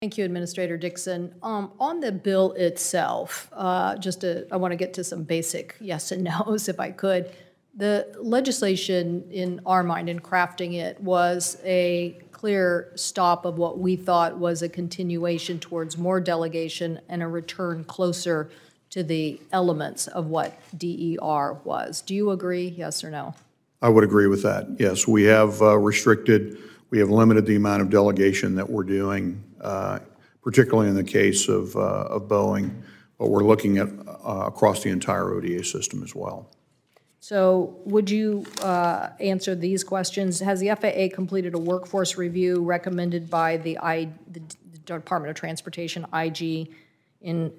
Thank you, Administrator Dixon. On the bill itself, I want to get to some basic yes and no's if I could. The legislation in our mind in crafting it was a clear stop of what we thought was a continuation towards more delegation and a return closer to the elements of what DER was. Do you agree, yes or no? I would agree with that. Yes, we have we have limited the amount of delegation that we're doing, particularly in the case of Boeing, but we're looking at across the entire ODA system as well. So would you answer these questions? Has the FAA completed a workforce review recommended by the Department of Transportation, IG, in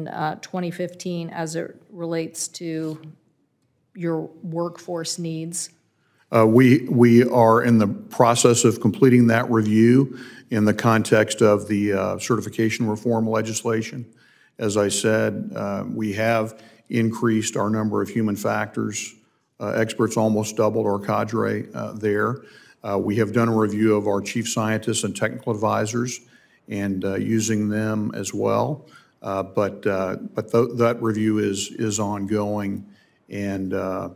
2015 as it relates to your workforce needs? We are in the process of completing that review in the context of the certification reform legislation. As I said, we have increased our number of human factors experts, almost doubled our cadre there. We have done a review of our chief scientists and technical advisors and using them as well. But that review is ongoing, and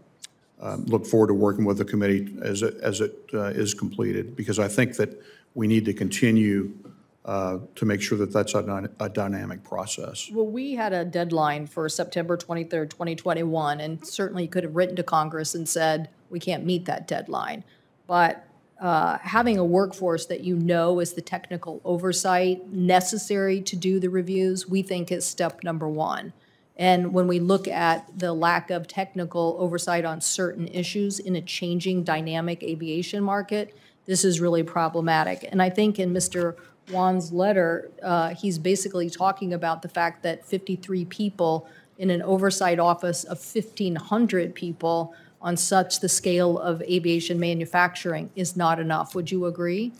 look forward to working with the committee as it is completed, because I think that we need to continue to make sure that that's a dynamic process. Well, we had a deadline for September 23rd, 2021, and certainly you could have written to Congress and said, we can't meet that deadline. But having a workforce that you know is the technical oversight necessary to do the reviews, we think is step number one. And when we look at the lack of technical oversight on certain issues in a changing dynamic aviation market, this is really problematic. And I think in Mr. Wan's letter, he's basically talking about the fact that 53 people in an oversight office of 1,500 people on such the scale of aviation manufacturing is not enough. Would you agree?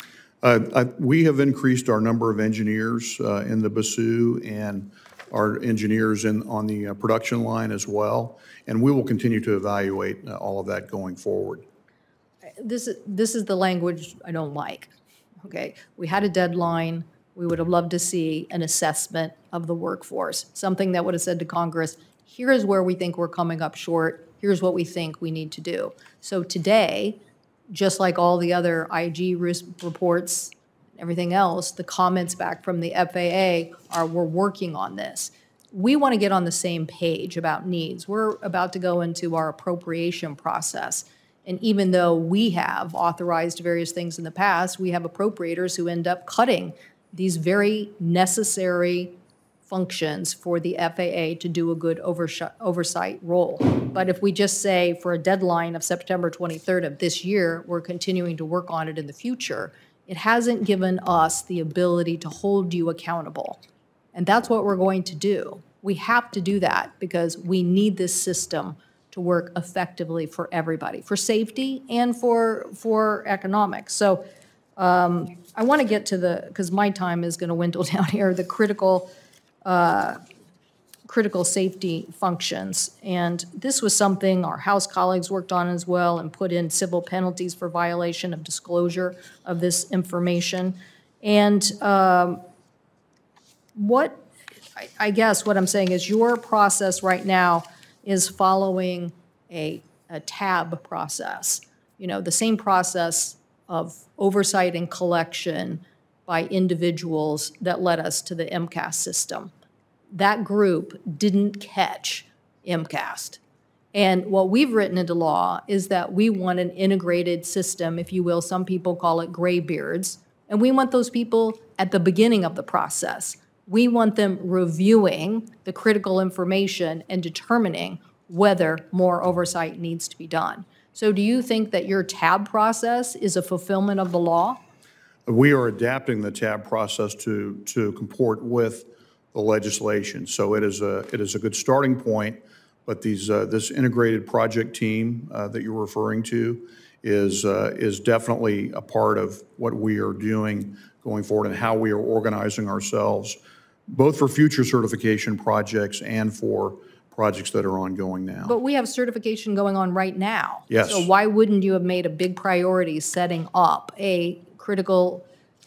We have increased our number of engineers in the BASU and our engineers on the production line as well, and we will continue to evaluate all of that going forward. This is the language I don't like. Okay, we had a deadline. We would have loved to see an assessment of the workforce, something that would have said to Congress, here is where we think we're coming up short. Here's what we think we need to do. So today, just like all the other IG reports, everything else, the comments back from the FAA are, we're working on this. We want to get on the same page about needs. We're about to go into our appropriation process. And even though we have authorized various things in the past, we have appropriators who end up cutting these very necessary functions for the FAA to do a good oversight role. But if we just say for a deadline of September 23rd of this year, we're continuing to work on it in the future, it hasn't given us the ability to hold you accountable. And that's what we're going to do. We have to do that because we need this system to work effectively for everybody, for safety and for economics. So I want to get to because my time is going to dwindle down here, the critical safety functions. And this was something our House colleagues worked on as well and put in civil penalties for violation of disclosure of this information. And I guess what I'm saying is your process right now is following a TAB process, the same process of oversight and collection by individuals that led us to the MCAS system. That group didn't catch MCAS. And what we've written into law is that we want an integrated system, if you will. Some people call it graybeards. And we want those people at the beginning of the process. We want them reviewing the critical information and determining whether more oversight needs to be done. So do you think that your TAB process is a fulfillment of the law? We are adapting the TAB process to comport with the legislation. So it is a good starting point, but this integrated project team that you're referring to is definitely a part of what we are doing going forward and how we are organizing ourselves, both for future certification projects and for projects that are ongoing now. But we have certification going on right now. Yes. So why wouldn't you have made a big priority setting up a critical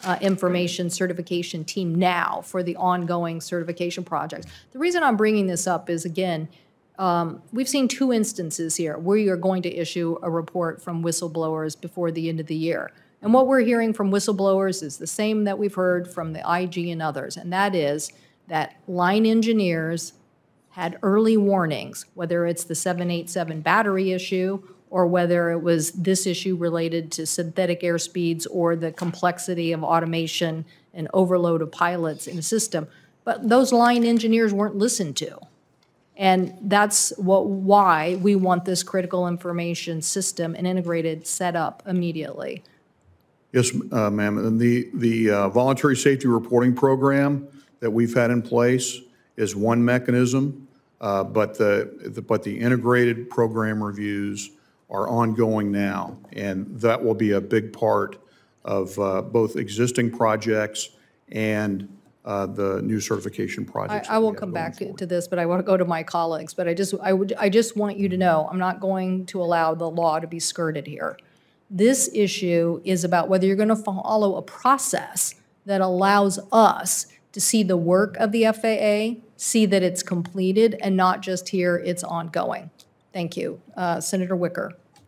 information certification team now for the ongoing certification projects. The reason I'm bringing this up is, again, we've seen 2 instances here where you're going to issue a report from whistleblowers before the end of the year. And what we're hearing from whistleblowers is the same that we've heard from the IG and others, and that is that line engineers had early warnings, whether it's the 787 battery issue or whether it was this issue related to synthetic airspeeds or the complexity of automation and overload of pilots in the system. But those line engineers weren't listened to. And that's why we want this critical information system and integrated set up immediately. Yes, ma'am. And the voluntary safety reporting program that we've had in place is one mechanism, but the integrated program reviews are ongoing now, and that will be a big part of both existing projects and the new certification projects. I will come back to this, but I want to go to my colleagues. But I just want you to know, I'm not going to allow the law to be skirted here. This issue is about whether you're going to follow a process that allows us to see the work of the FAA, see that it's completed, and not just hear it's ongoing. Thank you. Senator Wicker.